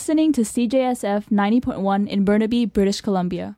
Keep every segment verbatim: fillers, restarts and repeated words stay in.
Listening to C J S F ninety point one in Burnaby, British Columbia.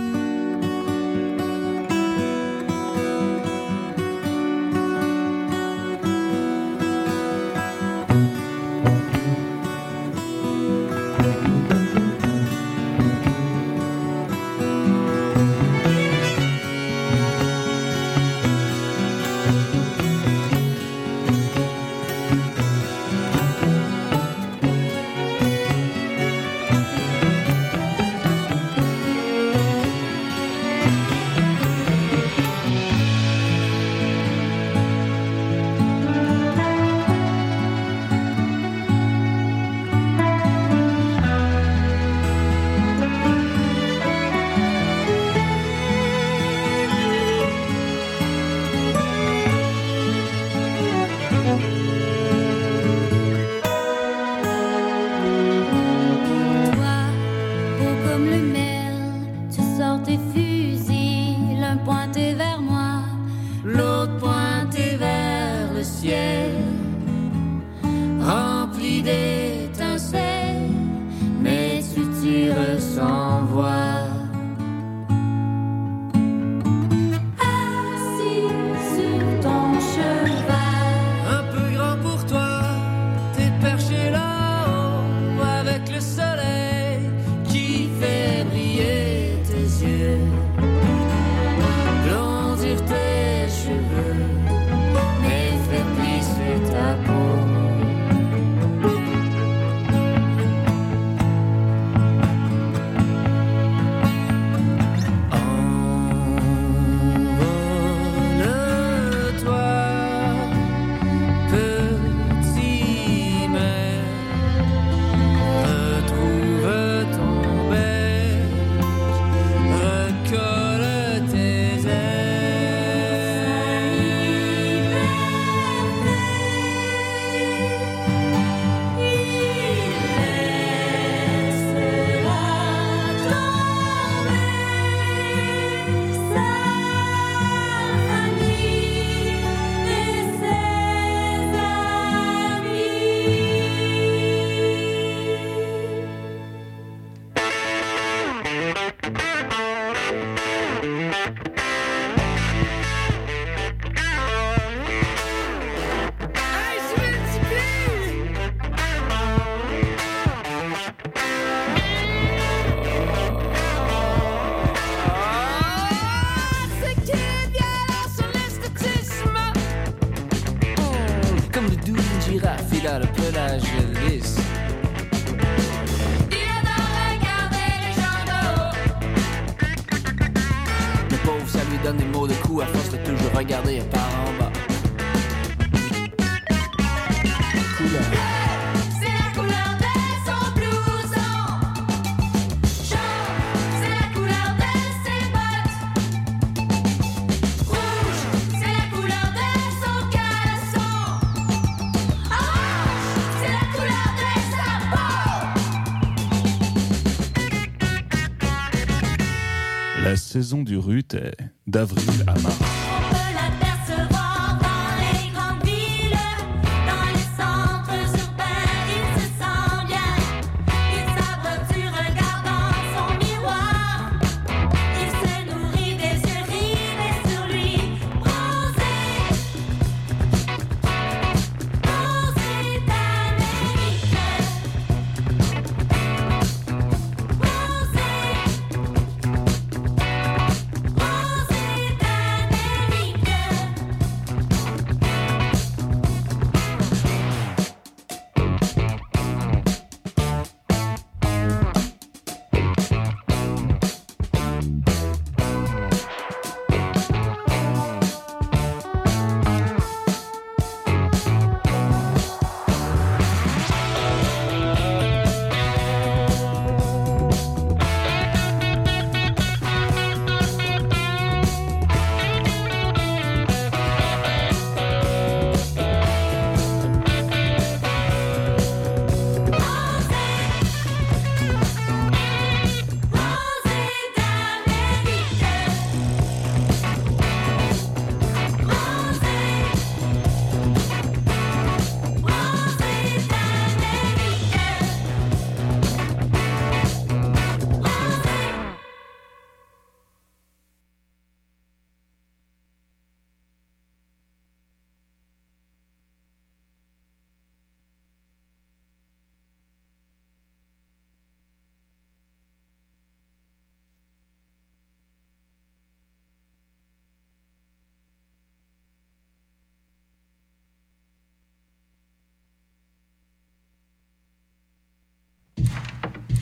La saison du rut est d'avril à mars.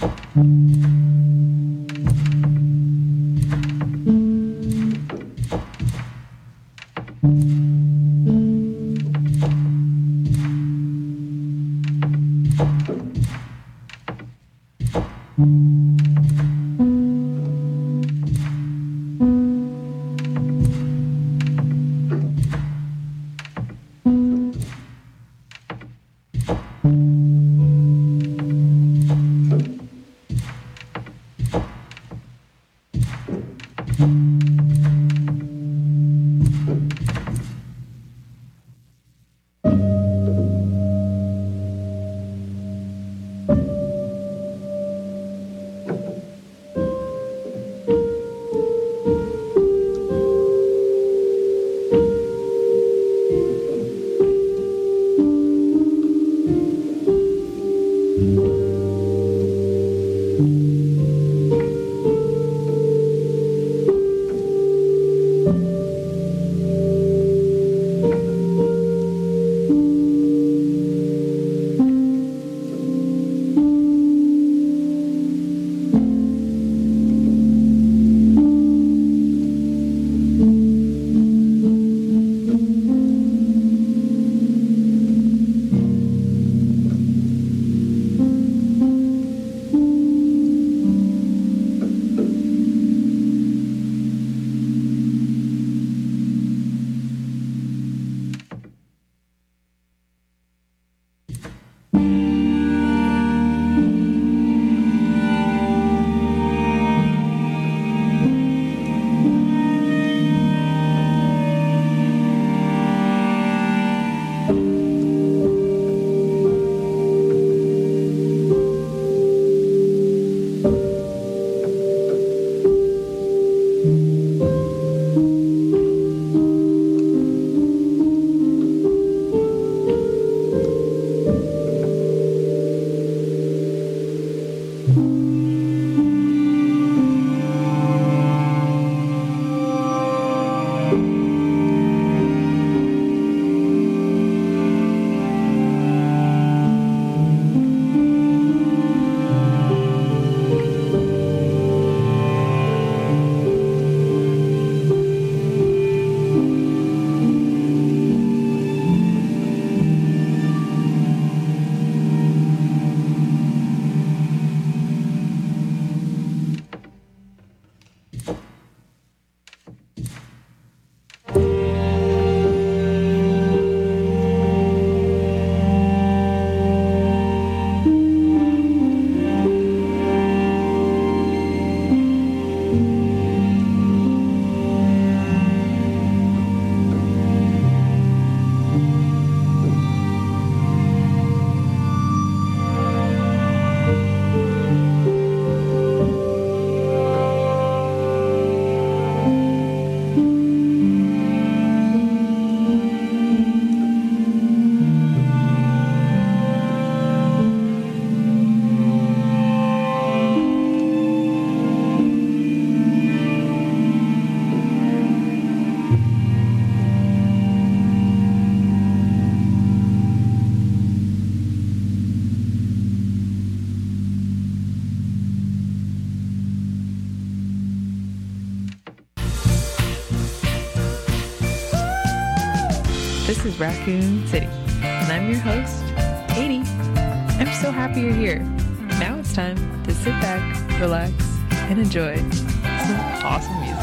This is Raccoon City, and I'm your host, Katie. I'm so happy you're here. Now it's time to sit back, relax, and enjoy some awesome music.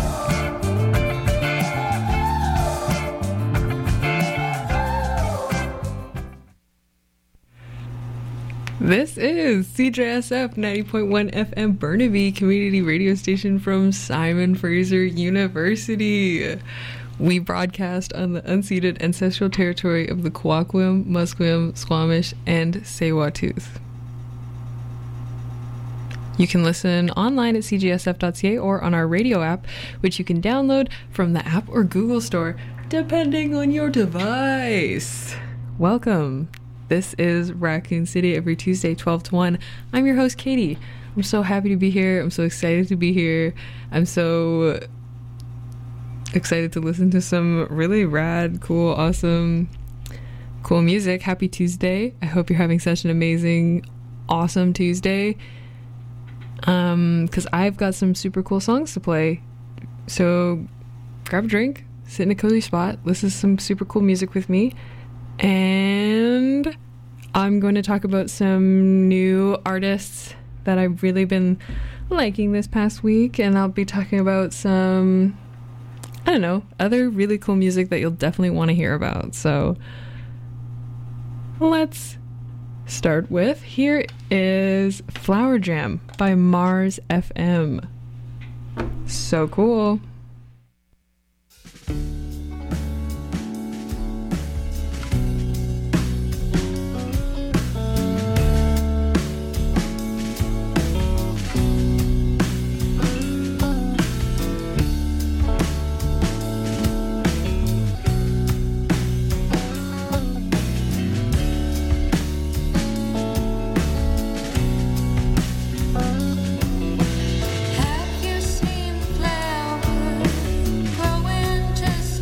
This is C J S F ninety point one F M Burnaby community radio station from Simon Fraser University. We broadcast on the unceded ancestral territory of the Kwakwam, Musqueam, Squamish, and Tsleil-Waututh. You can listen online at c g s f dot c a or on our radio app, which you can download from the App or Google Store, depending on your device. Welcome. This is Raccoon City every Tuesday, twelve to one. I'm your host, Katie. I'm so happy to be here. I'm so excited to be here. I'm so excited to listen to some really rad, cool, awesome, cool music. Happy Tuesday. I hope you're having such an amazing, awesome Tuesday. Um, because I've got some super cool songs to play. So grab a drink, sit in a cozy spot, listen to some super cool music with me, and I'm going to talk about some new artists that I've really been liking this past week, and I'll be talking about some, I don't know, other really cool music that you'll definitely want to hear about. So let's start with, here is Flower Jam by Mars F M. So cool. Have you seen flowers growing just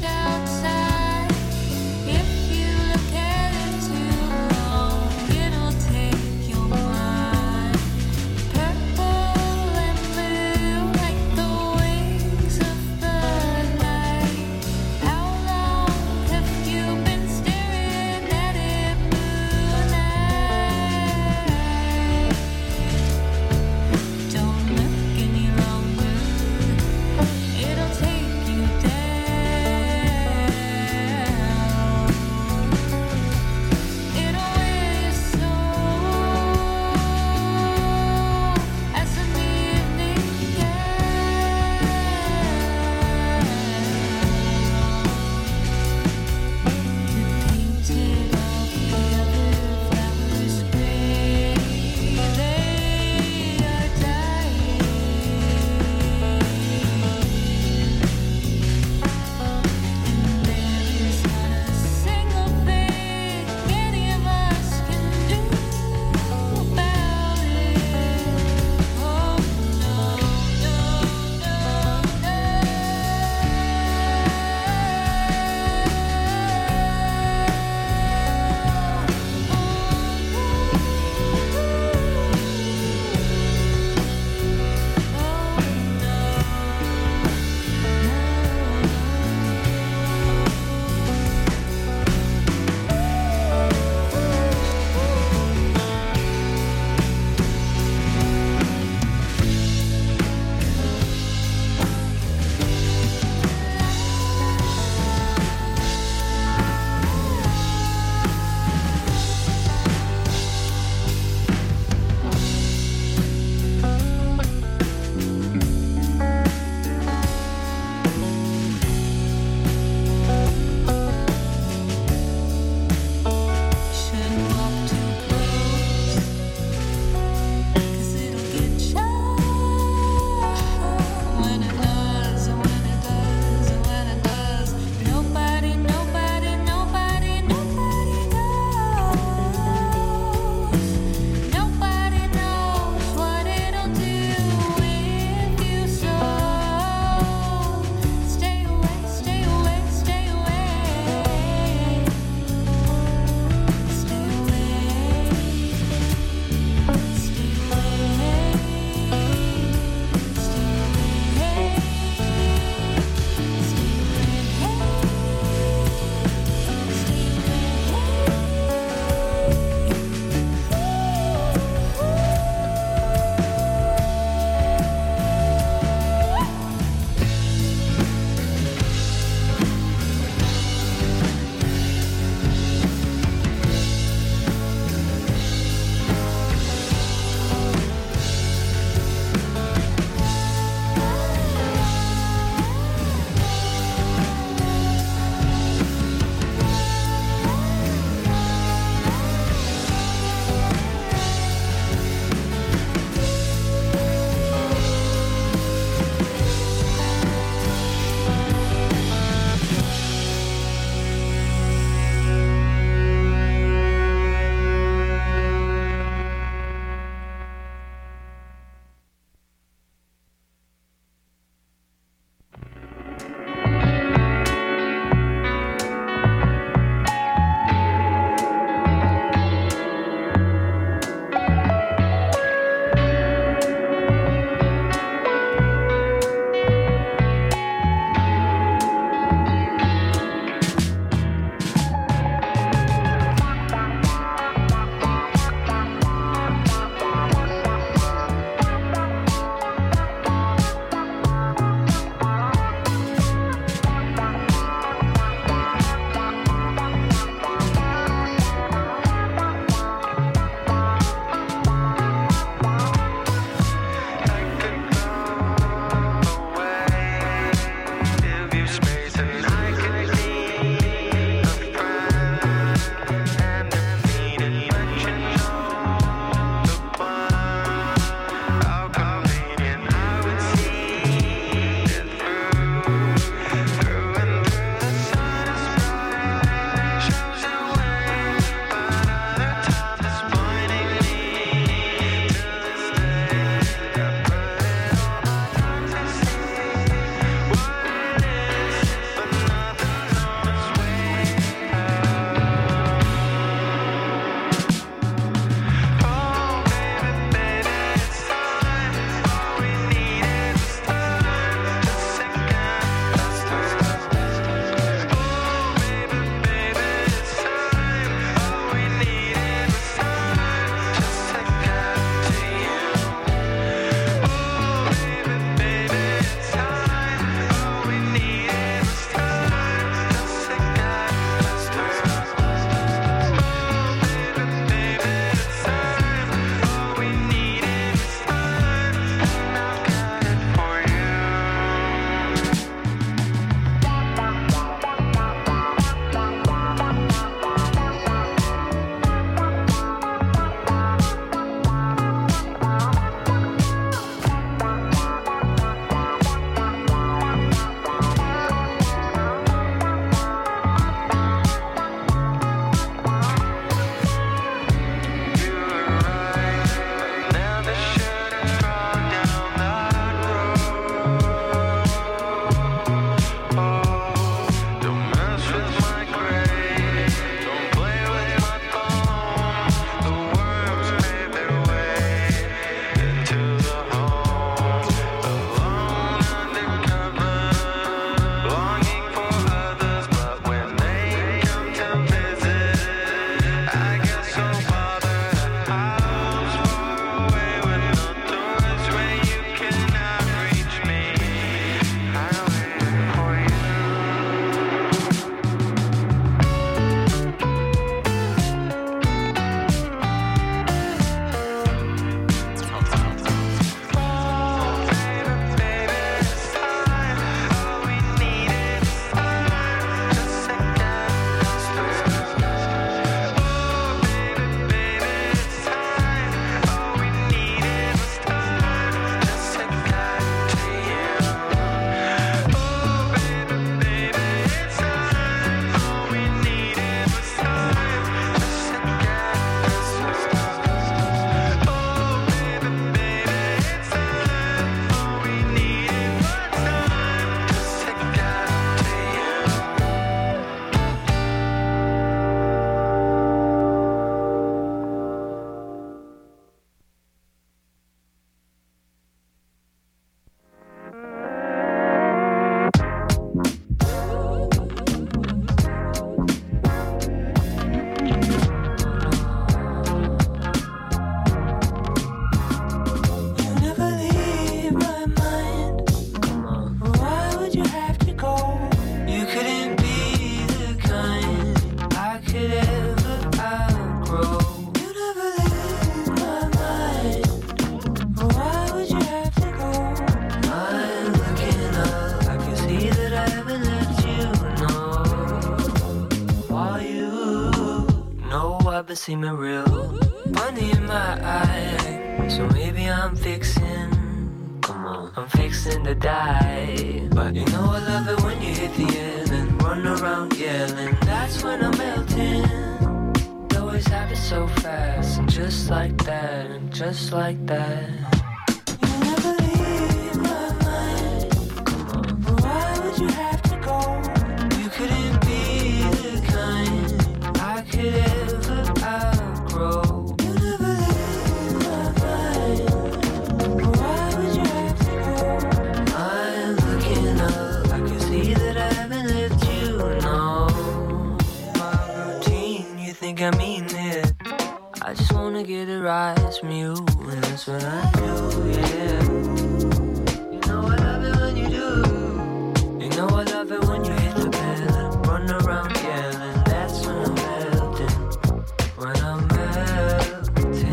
been seeming real. Funny in my eye, so maybe I'm fixing. Come on, I'm fixing to die. But you know I love it when you hit the end and run around yelling. That's when I'm melting. It always happens so fast, and just like that, and just like that. You never leave my mind. Come on, but why would you have to go? You couldn't be the kind I could ever outgrow. You never leave my mind. But why would you have to go? I'm looking up, I can see that I haven't left you. No, my routine, you think I mean it? I just wanna get it right from you, and that's what I do, yeah. You know I love it when you do. You know I love it when you hit the bed and run around yelling. That's when I'm melting, when I'm melting.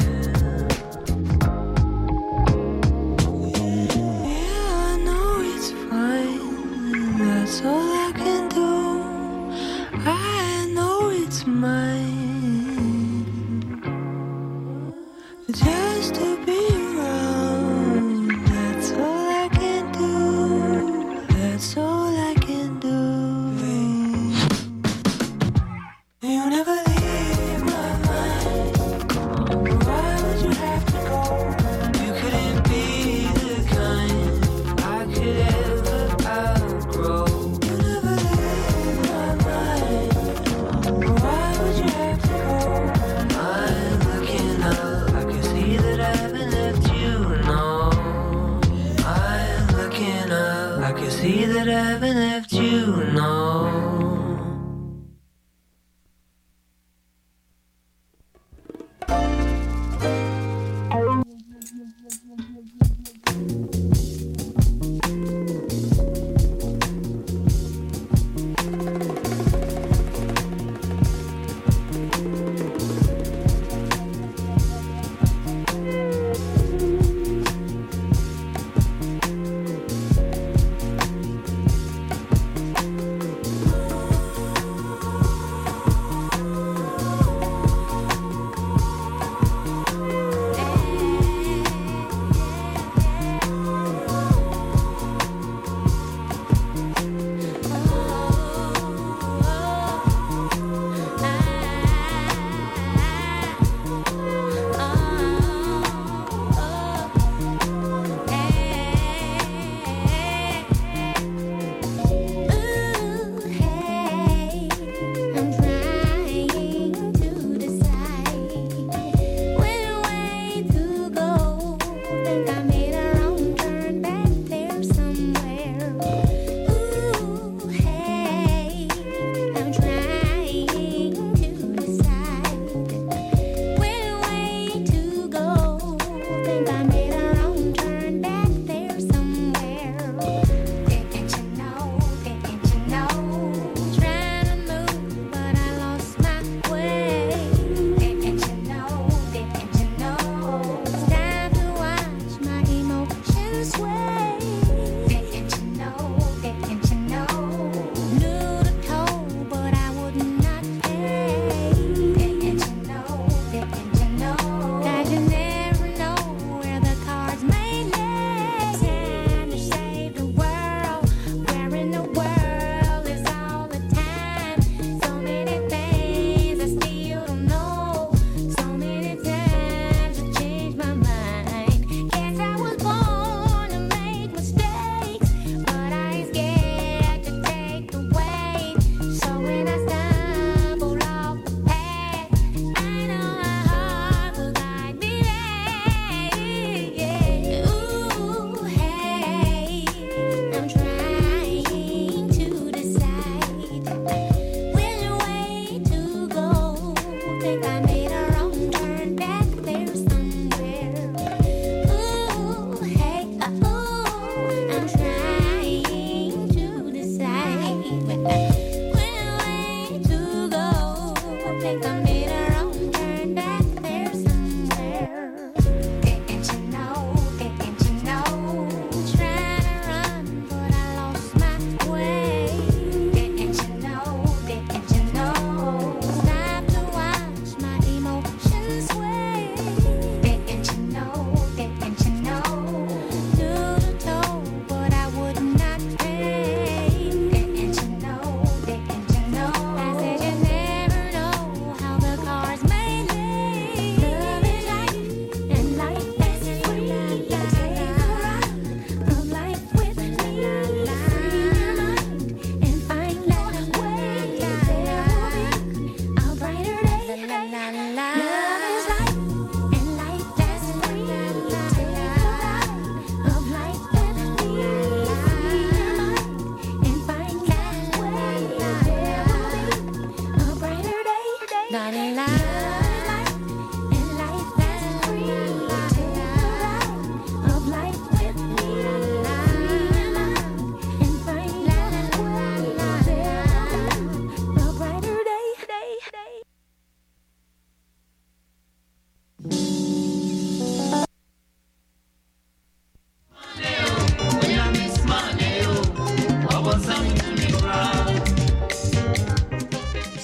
Yeah, I know it's fine, that's all I can do. I know it's mine. Just to be around, that's all I can do. That's all I can do. You never leave my mind. Why would you have to go? You couldn't be the kind I could ever outgrow. You never leave my mind. Why would you have to go? I'm looking up, I can see that I haven't left you, no. I'm looking up, I can see that I haven't left you, no.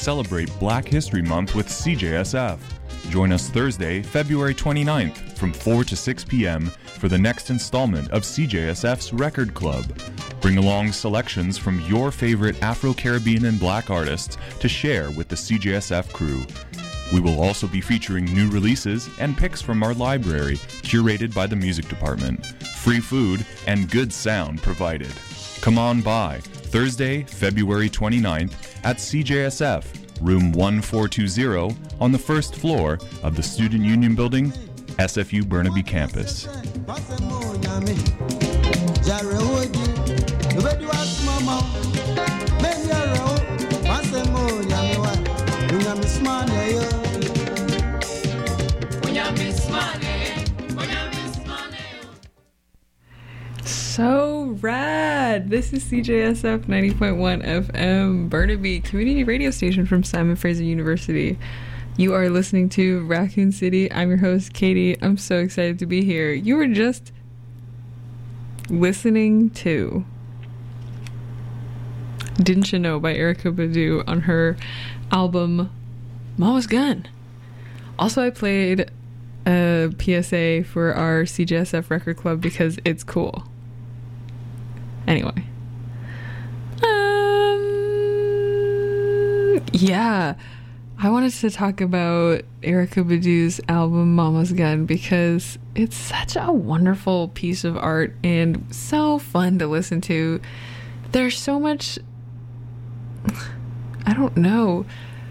celebrate Black History Month with C J S F. Join us Thursday, February twenty-ninth from four to six p.m. for the next installment of C J S F's Record Club. Bring along selections from your favorite Afro-Caribbean and Black artists to share with the C J S F crew. We will also be featuring new releases and picks from our library, curated by the music department. Free food and good sound provided. Come on by Thursday, February twenty-ninth at C J S F, room one four two zero on the first floor of the Student Union Building, S F U Burnaby campus. So rad! This is C J S F ninety point one F M, Burnaby community radio station from Simon Fraser University. You are listening to Raccoon City. I'm your host, Katie. I'm so excited to be here. You were just listening to Didn't You Know by Erykah Badu on her album Mama's Gun. Also, I played a P S A for our C J S F Record Club because it's cool. Anyway. Um, yeah. I wanted to talk about Erykah Badu's album Mama's Gun because it's such a wonderful piece of art and so fun to listen to. There's so much, I don't know,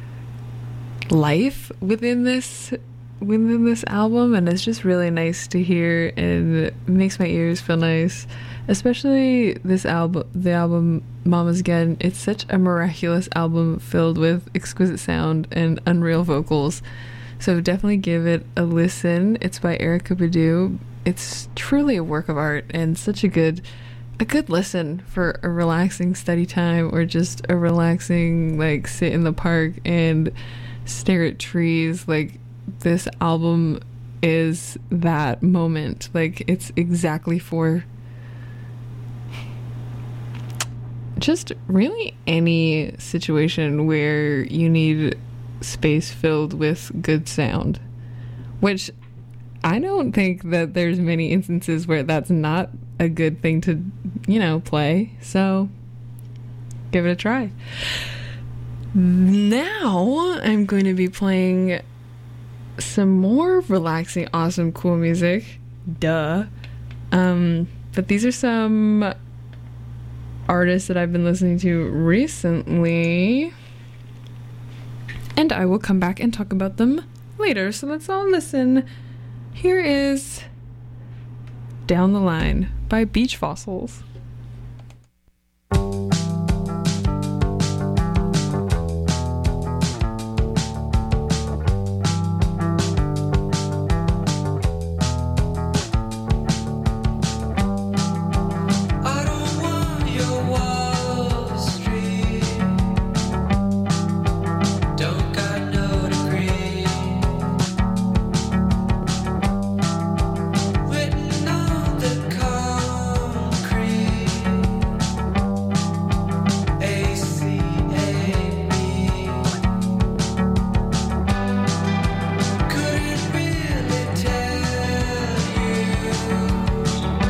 life within this within this album, and it's just really nice to hear, and it makes my ears feel nice. Especially this album, the album Mama's Gun. It's such a miraculous album filled with exquisite sound and unreal vocals. So definitely give it a listen. It's by Erykah Badu. It's truly a work of art and such a good a good listen for a relaxing study time, or just a relaxing like sit in the park and stare at trees. Like, this album is that moment. Like, it's exactly for just really any situation where you need space filled with good sound, which I don't think that there's many instances where that's not a good thing to, you know, play. So give it a try. Now I'm going to be playing some more relaxing, awesome, cool music. Duh. Um, but these are some artists that I've been listening to recently, and I will come back and talk about them later. So let's all listen. Here is Down the Line by Beach Fossils.